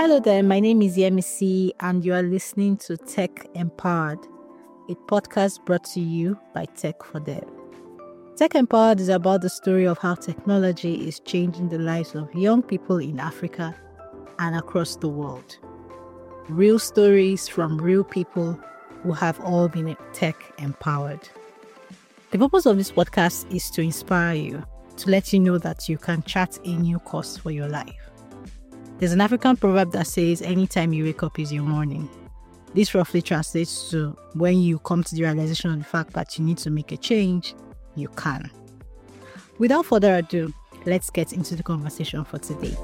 Hello there, my name is Yemisi, and you are listening to Tech Empowered, a podcast brought to you by Tech for Dev. Tech Empowered is about the story of how technology is changing the lives of young people in Africa and across the world. Real stories from real people who have all been tech empowered. The purpose of this podcast is to inspire you, to let you know that you can chart a new course for your life. There's an African proverb that says, anytime you wake up is your morning. This roughly translates to when you come to the realization of the fact that you need to make a change, you can. Without further ado, let's get into the conversation for today.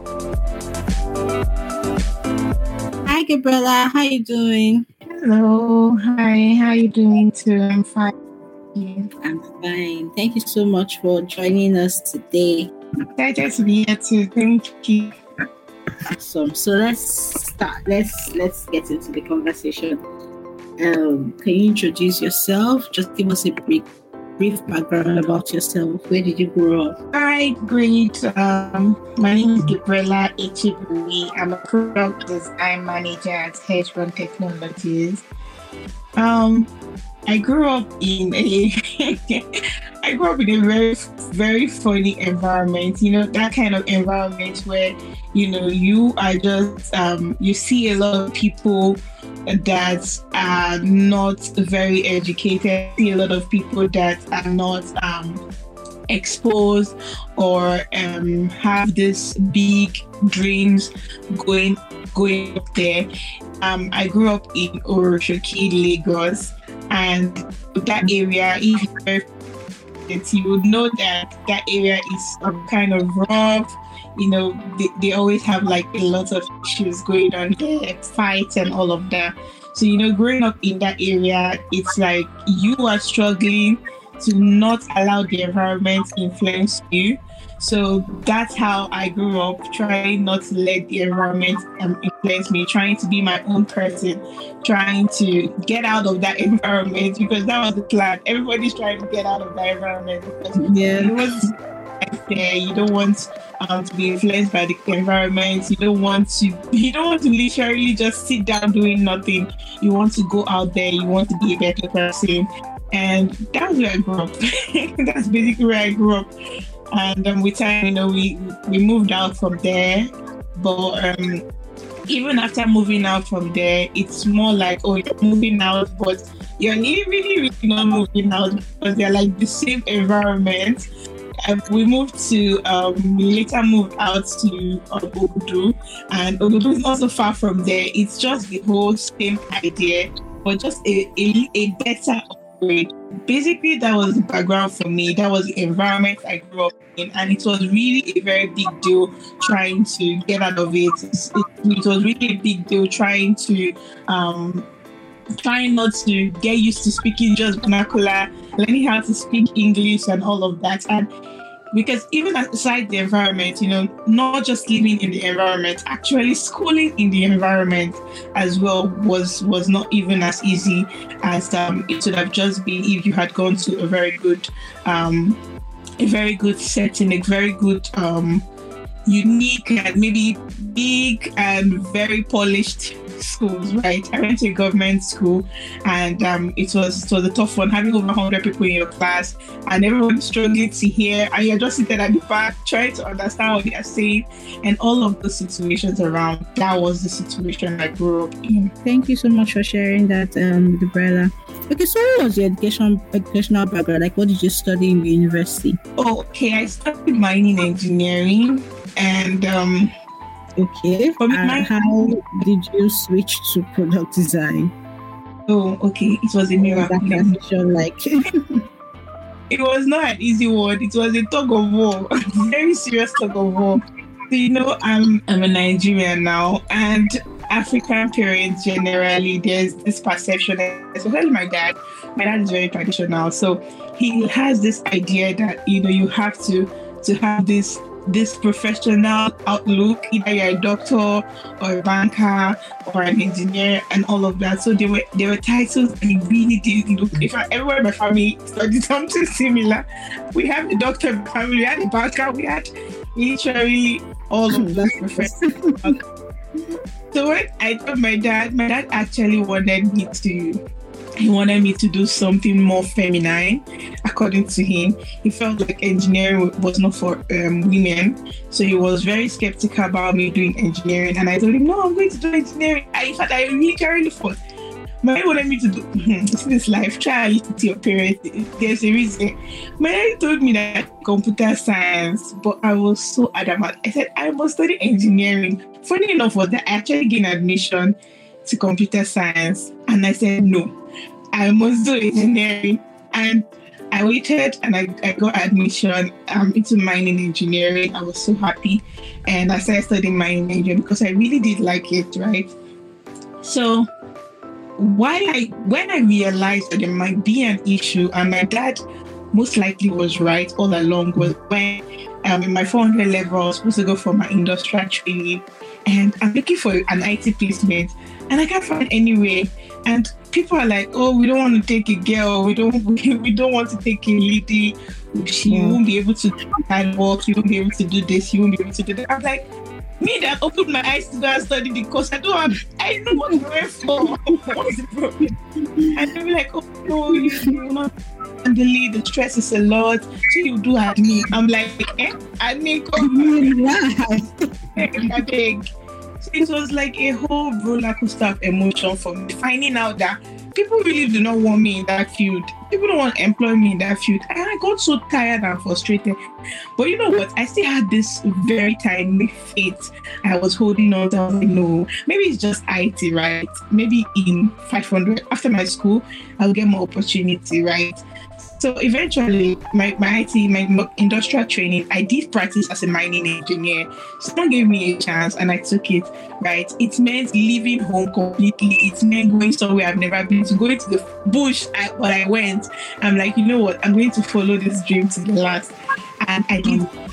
Hi, Gabriella. How you doing? Hello. Hi. How you doing too? I'm fine. I'm fine. Thank you so much for joining us today. Excited to be here too. Thank you. Awesome. So let's start. Let's get into the conversation. Can you introduce yourself? Just give us a brief background about yourself. Where did you grow up? All right, great. My name is Gabriella Echibui. I'm a product design manager at Hedge1 Technologies. I grew up in a very, very funny environment. You know, that kind of environment where, you know, you are just, you see a lot of people that are not very educated, see a lot of people that are not exposed or have this big dreams going up there. I grew up in Oroshoki, Lagos, and that area, if you would know that area is kind of rough. You know, they always have like a lot of issues going on there, fights and all of that. So, you know, growing up in that area, it's like you are struggling to not allow the environment influence you. So that's how I grew up, trying not to let the environment influence me, trying to be my own person, trying to get out of that environment, because that was the plan. Everybody's trying to get out of that environment because you don't want to be influenced by the environment. You don't want to literally just sit down doing nothing. You want to go out there. You want to be a better person. And that's where I grew up. That's basically where I grew up. And with time, you know, we moved out from there. But even after moving out from there, it's more like, oh, you're moving out, but you're really not moving out because they're like the same environment. We later moved out to Obudu, and Obudu is also far from there. It's just the whole same idea, but just a better upgrade. Basically, that was the background for me. That was the environment I grew up in, and it was really a very big deal trying to get out of it. It was really a big deal trying not to get used to speaking just vernacular, learning how to speak English and all of that. And because even aside the environment, you know, not just living in the environment, actually schooling in the environment as well was not even as easy as it would have just been if you had gone to a very good setting, a very good unique and maybe big and very polished schools, right? I went to a government school, and it was a tough one, having over 100 people in your class and everyone struggling to hear, and you're just sitting at the back trying to understand what they are saying, and all of those situations around. That was the situation I grew up in. Thank you so much for sharing that, Gabriella. Okay, so what was your educational background? Like, what did you study in the university? Oh, okay, I studied mining engineering, and okay. And how did you switch to product design? Oh, okay. It was a miracle. It was not an easy one. It was a tug of war, very serious tug of war. So, you know, I'm a Nigerian now, and African parents generally, there's this perception, especially my dad is very traditional. So he has this idea that, you know, you have to have this professional outlook, either you're a doctor or a banker or an engineer and all of that. So there were titles that really didn't look. Everyone in my family studied something similar. We have the doctor family, we had the banker, we had literally all of that professional. So when I told my dad actually he wanted me to do something more feminine. According to him, he felt like engineering was not for women. So he was very skeptical about me doing engineering. And I told him, no, I'm going to do engineering. In fact, I really fought. My dad wanted me to do this life. Try and listen to your parents. There's a reason. My dad told me that computer science, but I was so adamant. I said, I must study engineering. Funny enough was that I actually gained admission to computer science. And I said, no, I must do engineering. And I waited and I got admission into mining engineering. I was so happy. And I started studying mining engineering because I really did like it, right? So when I realized that there might be an issue, and my dad most likely was right all along, was when in my 400 level I was supposed to go for my industrial training, and I'm looking for an IT placement, and I can't find anywhere. And people are like, "Oh, we don't want to take a girl. We don't want to take a lady. She won't be able to do hard work. She won't be able to do this. She won't be able to do that." I'm like, me that opened my eyes to go and study the course. I know what I'm going for. What's the problem? And they'll be like, oh no, you're not handling the stress is a lot. So you do admin. I'm like, admin, come on. I beg. So it was like a whole roller coaster of emotion for me, finding out that people really do not want me in that field. People don't want to employ me in that field. And I got so tired and frustrated. But you know what? I still had this very tiny faith I was holding on to. I was like, no, maybe it's just IT, right? Maybe in 500, after my school, I'll get more opportunity, right? So eventually, my industrial training, I did practice as a mining engineer. Someone gave me a chance and I took it, right? It meant leaving home completely. It meant going somewhere I've never been to, going to the bush. But I went. I'm like, you know what? I'm going to follow this dream to the last. And I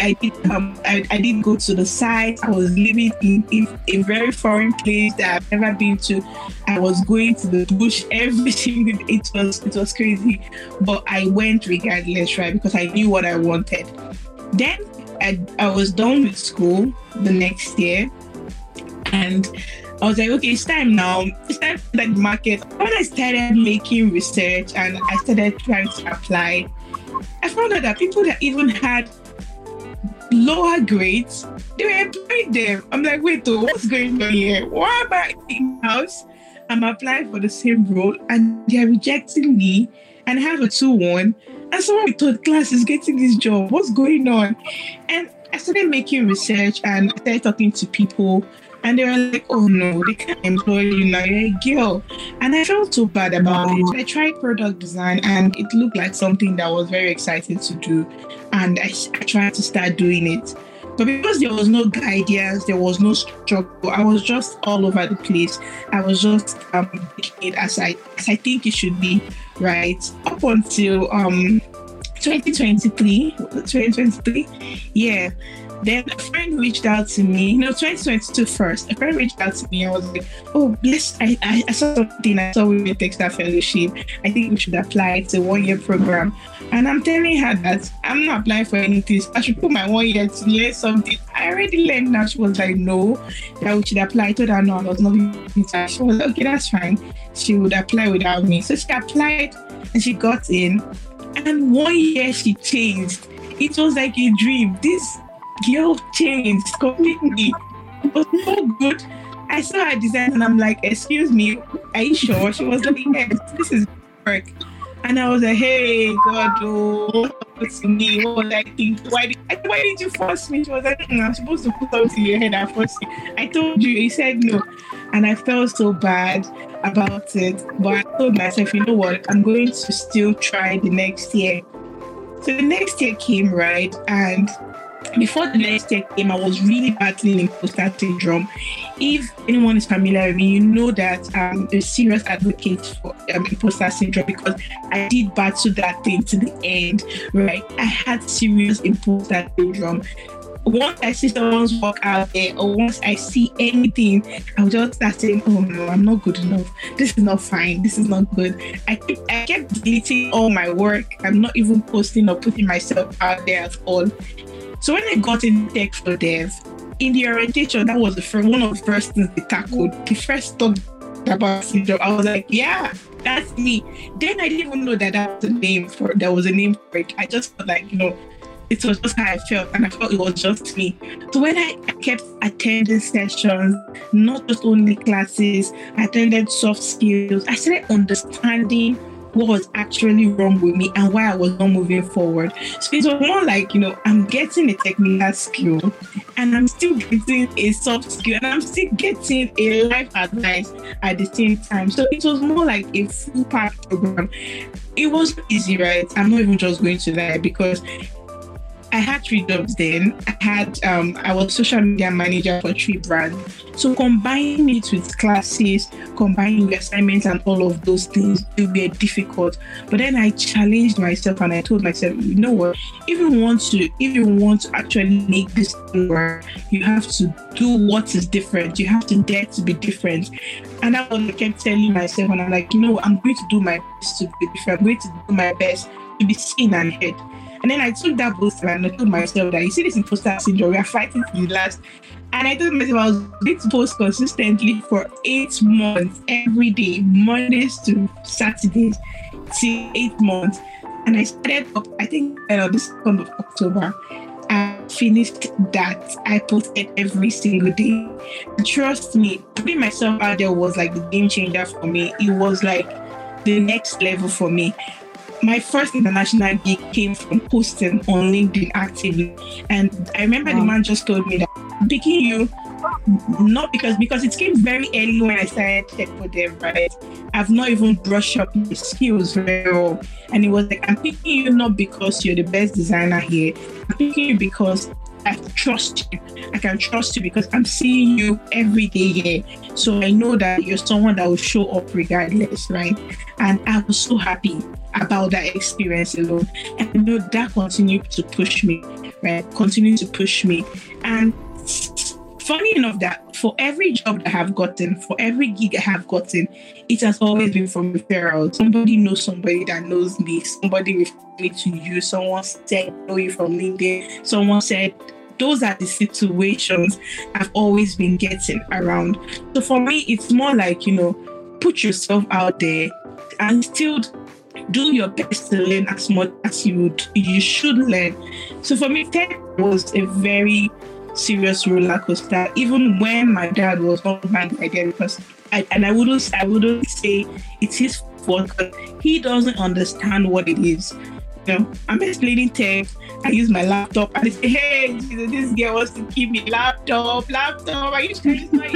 did go to the site. I was living in a very foreign place that I've never been to. I was going to the bush every single day. It was crazy. But I went regardless, right? Because I knew what I wanted. Then I was done with school the next year. And I was like, okay, it's time now. It's time for the market. When I started making research and I started trying to apply, I found out that people that even had lower grades, they were employing them. I'm like, wait, what's going on here? Why am I in-house? I'm applying for the same role and they're rejecting me, and I have a 2-1, and someone with third class is getting this job. What's going on? And I started making research and I started talking to people, and they were like, oh no, they can't employ you now, you're a girl. And I felt so bad about it. I tried product design and it looked like something that was very exciting to do. And I tried to start doing it. But because there was no guidance, there was no struggle, I was just all over the place. I was just making it as I think it should be, right? Up until 2023, yeah. Then a friend reached out to me, 2022 first. A friend reached out to me and was like, oh, I saw something. I saw Women Textile Fellowship. I think we should apply. It's a 1-year program. And I'm telling her that I'm not applying for anything. I should put my 1 year to learn something. I already learned now. She was like, no, that we should apply. I told her, no, I was not going to. She was like, okay, that's fine. She would apply without me. So she applied and she got in. And 1 year she changed. It was like a dream. This girl changed completely. It was so good. I saw her design and I'm like, excuse me, are you sure? She was like, yes, this is work. And I was like, hey, God, what happened to me? What was I thinking? Why did you force me? She was like, I'm supposed to put something in your head and force you. I told you. He said no. And I felt so bad about it. But I told myself, you know what? I'm going to still try the next year. So the next year came, right? And before the next year came, I was really battling imposter syndrome. If anyone is familiar with me, you know that I'm a serious advocate for imposter syndrome because I did battle that thing to the end, right? I had serious imposter syndrome. Once I see someone's work out there, or once I see anything, I'll just start saying, oh no, I'm not good enough. This is not fine. This is not good. I kept deleting all my work. I'm not even posting or putting myself out there at all. So when I got in Tech for Dev, in the orientation, that was one of the first things they tackled. The first talk about syndrome, I was like, yeah, that's me. Then I didn't even know that there was a name for it. I just felt like, it was just how I felt, and I felt it was just me. So when I kept attending sessions, not just only classes, I attended soft skills, I started understanding what was actually wrong with me and why I was not moving forward. So it was more like, I'm getting a technical skill and I'm still getting a soft skill and I'm still getting a life advice at the same time. So it was more like a full pack program. It wasn't easy, right? I'm not even just going to lie, because I had 3 jobs then. I was social media manager for 3 brands. So combining it with classes, combining with assignments and all of those things, it would be difficult. But then I challenged myself and I told myself, you know what? If you want to actually make this thing work, you have to do what is different. You have to dare to be different. And that's what I kept telling myself. And I'm like, I'm going to do my best to be different. I'm going to do my best to be seen and heard. And then I took that booster and I told myself that, you see, this imposter syndrome, we are fighting to the last. And I told myself I was going to post consistently for 8 months, every day, Mondays to Saturdays, till 8 months. And I started up, I think, this 2nd of October. I finished that. I posted every single day. And trust me, putting myself out there was like the game changer for me. It was like the next level for me. My first international gig came from posting on LinkedIn actively. And I remember the man just told me that I'm picking you, not because it came very early when I started tech for dev, right? I've not even brushed up my skills very well. And it was like, I'm picking you not because you're the best designer here. I'm picking you because I trust you. I can trust you because I'm seeing you every day here. So I know that you're someone that will show up regardless, right? And I was so happy about that experience alone. And I know that continued to push me, right? Continued to push me. And funny enough that for every job that I have gotten, for every gig I have gotten, it has always been from referrals. Somebody knows somebody that knows me. Somebody referred me to you. Someone said, I know you from LinkedIn. Someone said, those are the situations I've always been getting around. So for me, it's more like, put yourself out there and still do your best to learn as much as you should learn. So for me, tech was a very serious roller coaster. Even when my dad was not behind the idea, because I wouldn't say it's his fault, because he doesn't understand what it is. I'm explaining tech. I use my laptop and I say, hey, Jesus, this girl wants to give me laptop. Are you trying to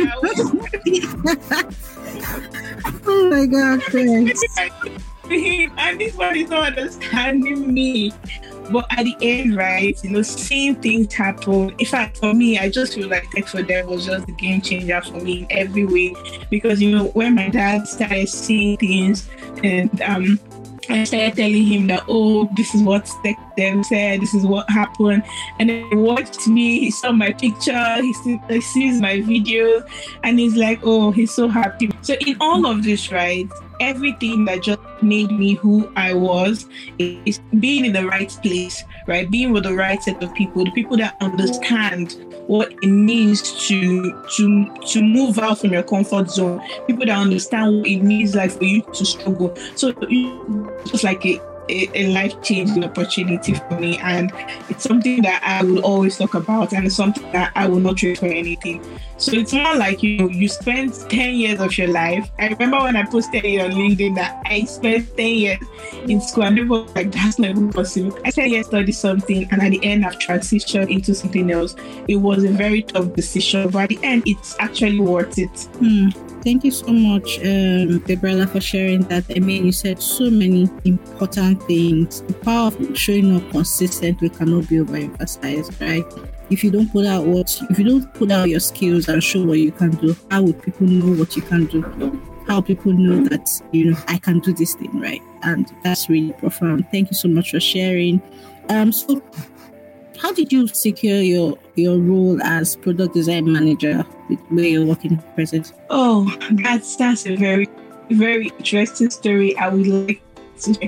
Oh my God, thanks. And this one is not understanding me. But at the end, right, seeing things happen. In fact, for me, I just feel like Tech for Dev was just the game changer for me in every way. Because, when my dad started seeing things and I started telling him that, this is what Tech Dev said, this is what happened. And then he watched me, he saw my picture, he sees my videos, and he's like, he's so happy. So in all of this, right, everything that just made me who I was is being in the right place, right? Being with the right set of people, the people that understand what it means to move out from your comfort zone, people that understand what it means like for you to struggle. So it's just like a life-changing opportunity for me, and it's something that I will always talk about, and it's something that I will not trade for anything. So it's more like you spend 10 years of your life. I remember when I posted it on LinkedIn that I spent 10 years in school, and people were like, that's not even possible. I said yes, study something, and at the end I've transitioned into something else. It was a very tough decision, but at the end it's actually worth it. Thank you so much, Gabriella, for sharing that. I mean, you said so many important things. The power of showing up consistently cannot be overemphasized, right? If you don't put out your skills and show what you can do, how would people know what you can do? How people know that, I can do this thing, right? And that's really profound. Thank you so much for sharing. So how did you secure your role as product design manager where you're working at present? That's a very, very interesting story. I would like to share.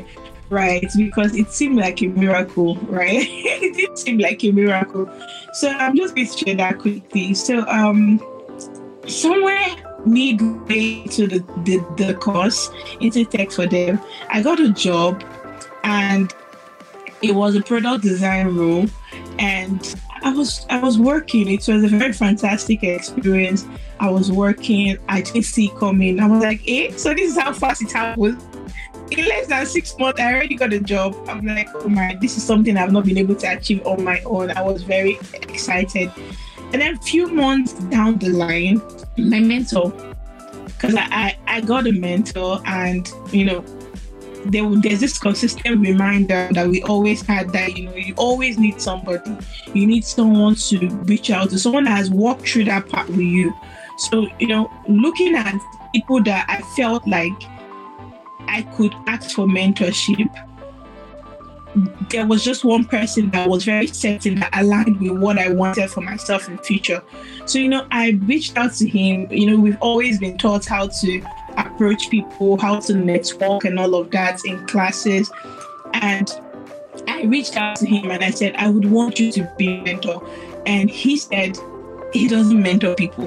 right? Because it seemed like a miracle, right? It did seem like a miracle. So I'm just going to share that quickly. So somewhere midway to the course into Tech for Dev, I got a job, and it was a product design role, and I was working. It was a very fantastic experience. I was working. I didn't see it coming. I was like, so this is how fast it happened. In less than 6 months, I already got a job. I'm like, oh my, this is something I've not been able to achieve on my own. I was very excited. And then a few months down the line, my mentor, because I got a mentor, and there's this consistent reminder that we always had, that you always need somebody. You need someone to reach out to, someone that has walked through that part with you. So looking at people that I felt like I could ask for mentorship, there was just one person that was very certain, that aligned with what I wanted for myself in the future. So I reached out to him. We've always been taught how to approach people, how to network and all of that in classes. And I reached out to him and I said, I would want you to be a mentor. And he said he doesn't mentor people.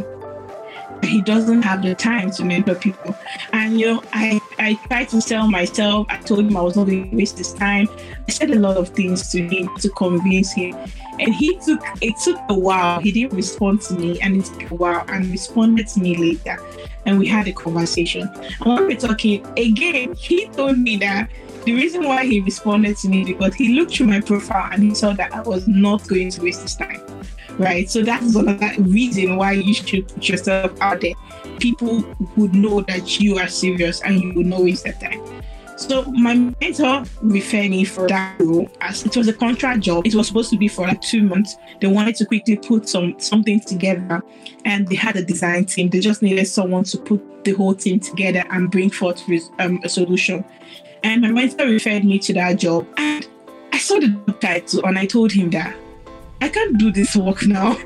He doesn't have the time to mentor people. And I tried to sell myself. I told him I was not going to waste his time. I said a lot of things to him to convince him. And it took a while. He didn't respond to me, and it took a while, and responded to me later. And we had a conversation. And when we were talking again, he told me that the reason why he responded to me is because he looked through my profile and he saw that I was not going to waste his time. Right, so that's another reason why you should put yourself out there. People would know that you are serious and you will not waste their time. So my mentor referred me for that role, as it was a contract job. It was supposed to be for like 2 months. They wanted to quickly put something together, and they had a design team. They just needed someone to put the whole team together and bring forth a solution. And my mentor referred me to that job, and I saw the job title, and I told him that I can't do this work now.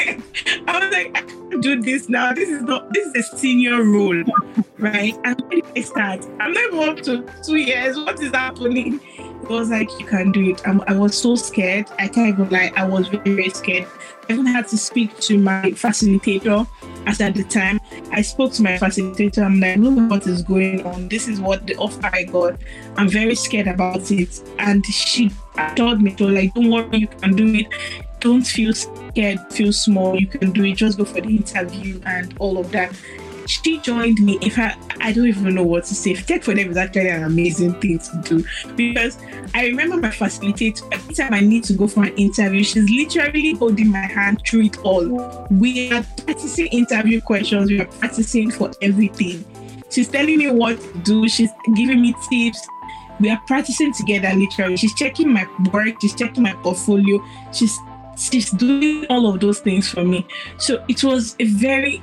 I was like, I can't do this now. This is a senior role, right? And when I start, I'm not even up to 2 years. What is happening? It was like, you can do it. I was so scared. I can't even lie. I was very, very scared. I even had to speak to my facilitator. As at the time, I spoke to my facilitator. I'm like, look what is going on. This is what the offer I got. I'm very scared about it. And she told me, like, don't worry, you can do it. Don't feel scared, feel small. You can do it. Just go for the interview and all of that. She joined me. In fact, I don't even know what to say. Tech for Dev is actually an amazing thing to do, because I remember my facilitator, every time I need to go for an interview, she's literally holding my hand through it all. We are practicing interview questions. We are practicing for everything. She's telling me what to do. She's giving me tips. We are practicing together, literally. She's checking my work. She's checking my portfolio. She's doing all of those things for me. So it was a very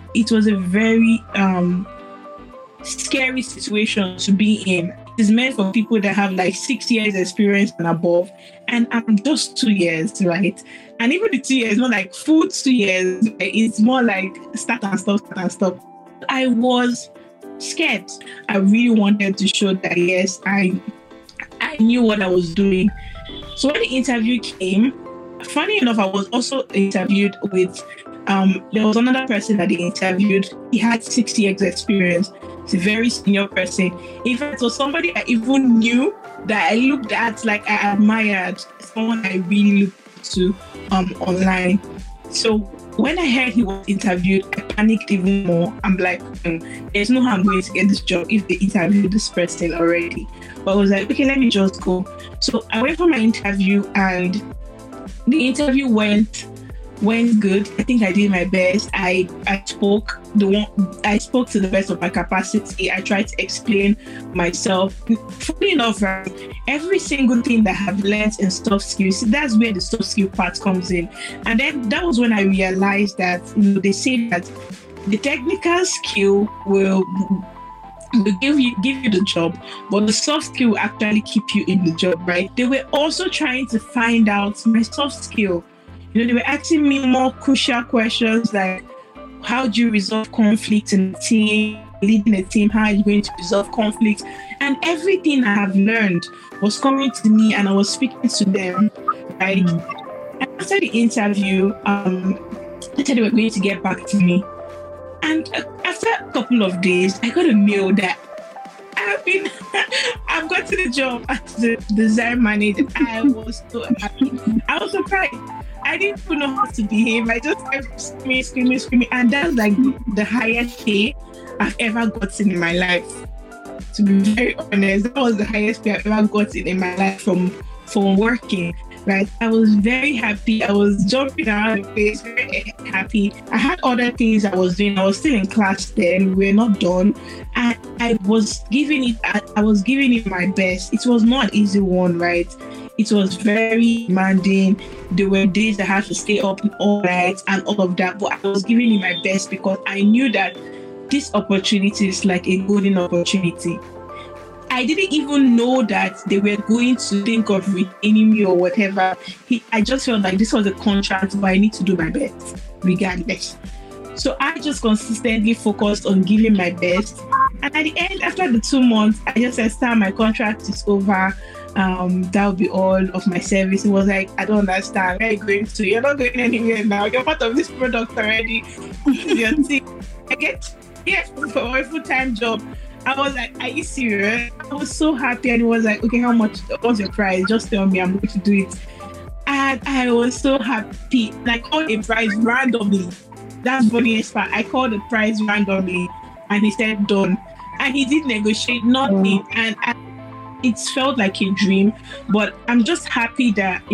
scary situation to be in. It's meant for people that have like 6 years experience and above, and I'm just 2 years, right? And even the 2 years, not like full 2 years. It's more like start and stop. I was scared. I really wanted to show that yes, I knew what I was doing. So when the interview came, funny enough, I was also interviewed with, there was another person that they interviewed. He had 6 years experience. He's a very senior person. In fact, it was somebody I even knew that I looked at, like I admired, someone I really looked to online. So when I heard he was interviewed, I panicked even more. I'm like, there's no how I'm going to get this job if they interviewed this person already. But I was like, okay, let me just go. So I went for my interview, and the interview went good. I think I did my best. I spoke to the best of my capacity. I tried to explain myself. Funny enough, every single thing that I have learned in soft skills, that's where the soft skill part comes in. And then that was when I realized that they say that the technical skill will give you the job, but the soft skill will actually keep you in the job, right? They were also trying to find out my soft skill. They were asking me more crucial questions like, how do you resolve conflict in a team, leading a team, how are you going to resolve conflict? And everything I have learned was coming to me and I was speaking to them, right? And after the interview, they said they were going to get back to me. And after a couple of days, I got a mail that I've got to the job as the design manager. I was so happy. I was surprised. I didn't even know how to behave. I just kept screaming. And that's like the highest pay I've ever gotten in my life. To be very honest, that was the highest pay I've ever gotten in my life from working. Right, I was very happy. I was jumping around the place, very happy. I had other things I was doing. I was still in class then. We were not done, and I was giving it my best. It was not an easy one, right? It was very demanding. There were days I had to stay up all night and all of that, but I was giving it my best because I knew that this opportunity is like a golden opportunity. I didn't even know that they were going to think of retaining me or whatever. I just felt like this was a contract, but I need to do my best regardless. So I just consistently focused on giving my best. And at the end, after the 2 months, I just said, "Sir, my contract is over. That will be all of my service." It was like, "I don't understand. Where are you going to? You're not going anywhere now. You're part of this product already." I get for a full-time job. I was like, "Are you serious?" I was so happy, and it was like, "Okay, how much? What's your price? Just tell me, I'm going to do it." And I was so happy. I called a price randomly. That's funniest part. I called the price randomly, and he said done. And he did negotiate nothing, and it felt like a dream. But I'm just happy that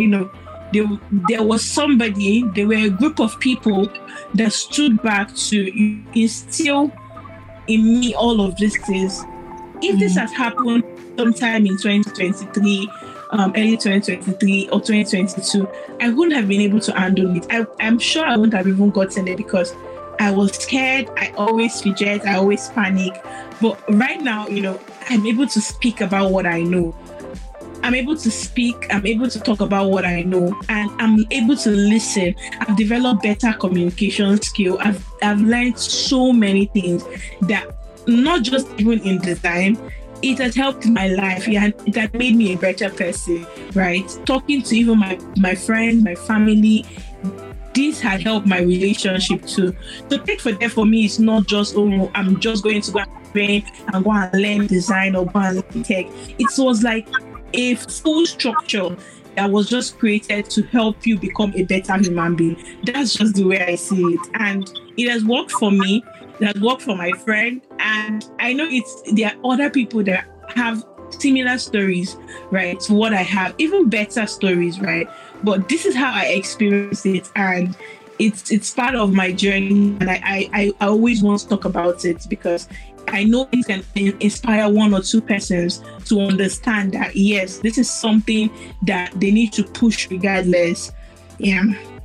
there was somebody. There were a group of people that stood back to instill in me all of these things. If this has happened sometime in 2023, early 2023 or 2022, I wouldn't have been able to handle it. I'm sure I wouldn't have even gotten it because I was scared. I always fidget. I always panic. But right now, I'm able to speak about what I know. I'm able to speak. I'm able to talk about what I know, and I'm able to listen. I've developed better communication skill. I've learned so many things that not just even in design, it has helped my life. It has made me a better person, right? Talking to even my friends, my family, this had helped my relationship too. So Tech for Dev for me is not just, I'm just going to go and train and go and learn design or go and learn tech. It was like a full structure that was just created to help you become a better human being. That's just the way I see it. And it has worked for me. It has worked for my friend. And I know there are other people that have similar stories, right, to what I have, even better stories, right? But this is how I experienced it. And it's part of my journey. And I always want to talk about it because I know it can inspire one or two persons to understand that, yes, this is something that they need to push regardless. Yeah.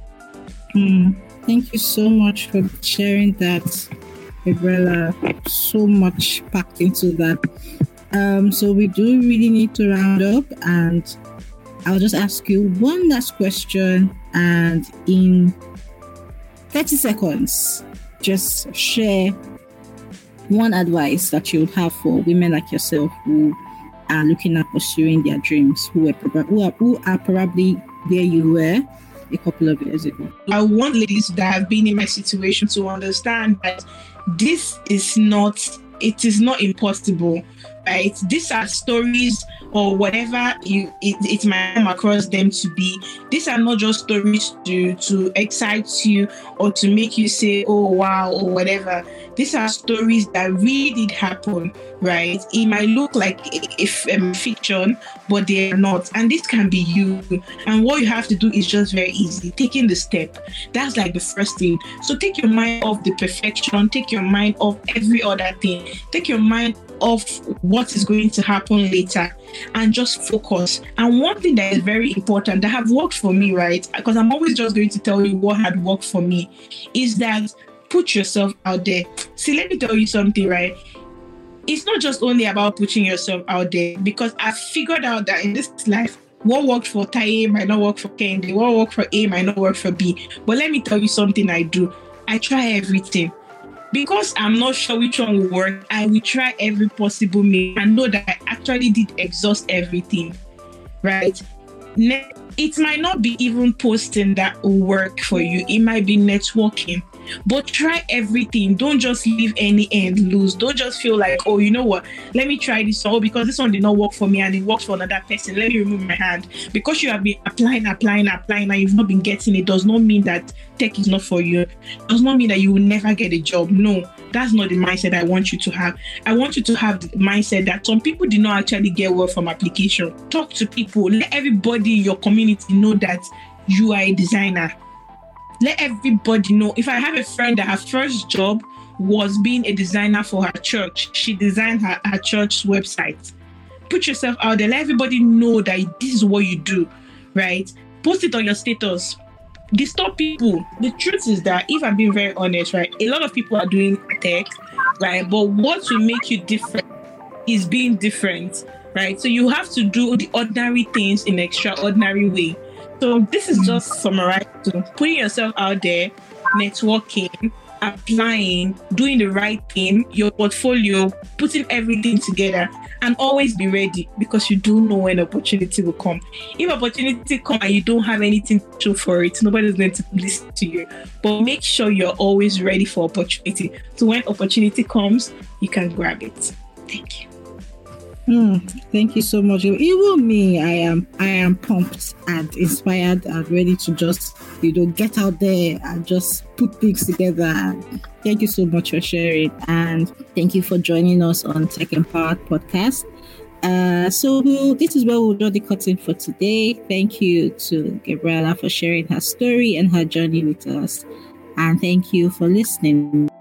Thank you so much for sharing that, Gabriella. So much packed into that. So we do really need to round up, and I'll just ask you one last question, and in 30 seconds, just share one advice that you would have for women like yourself who are looking at pursuing their dreams, who are probably where you were a couple of years ago. I want ladies that have been in my situation to understand that it is not impossible, right? These are stories or whatever it might come across them to be. These are not just stories to excite you or to make you say, "Oh, wow," or whatever. These are stories that really did happen, right? It might look like fiction, but they are not. And this can be you. And what you have to do is just very easy. Taking the step. That's like the first thing. So take your mind off the perfection. Take your mind off every other thing. Take your mind off what is going to happen later and just focus. And one thing that is very important that have worked for me, right? Because I'm always just going to tell you what had worked for me, is that put yourself out there. See, let me tell you something, right? It's not just only about putting yourself out there, because I've figured out that in this life, what worked for Taye might not work for Kende. What worked for A might not work for B. But let me tell you something I do. I try everything. because I'm not sure which one will work, I will try every possible means and know that I actually did exhaust everything, right? It might not be even posting that will work for you. It might be networking. But try everything. Don't just leave any end loose. Don't just feel like, oh, you know what? Let me try this one. Oh, because this one did not work for me and it works for another person. Let me remove my hand. Because you have been applying, and you've not been getting it, does not mean that tech is not for you. Does not mean that you will never get a job. No, that's not the mindset I want you to have. I want you to have the mindset that some people did not actually get work from application. Talk to people. Let everybody in your community know that you are a designer. Let everybody know. If I have a friend that her first job was being a designer for her church, she designed her church's website. Put yourself out there. Let everybody know that this is what you do, right? Post it on your status. Disturb people. The truth is that, if I'm being very honest, right, a lot of people are doing tech, right? But what will make you different is being different, right? So you have to do the ordinary things in an extraordinary way. So this is just summarized to putting yourself out there, networking, applying, doing the right thing, your portfolio, putting everything together, and always be ready, because you don't know when opportunity will come. If opportunity comes and you don't have anything to show for it, nobody's going to listen to you. But make sure you're always ready for opportunity. So when opportunity comes, you can grab it. Thank you. Thank you so much. Even me, I am pumped and inspired and ready to just, get out there and just put things together. Thank you so much for sharing, and thank you for joining us on Tech Empowered Podcast. So this is where we'll draw the curtain for today. Thank you to Gabriella for sharing her story and her journey with us, and thank you for listening.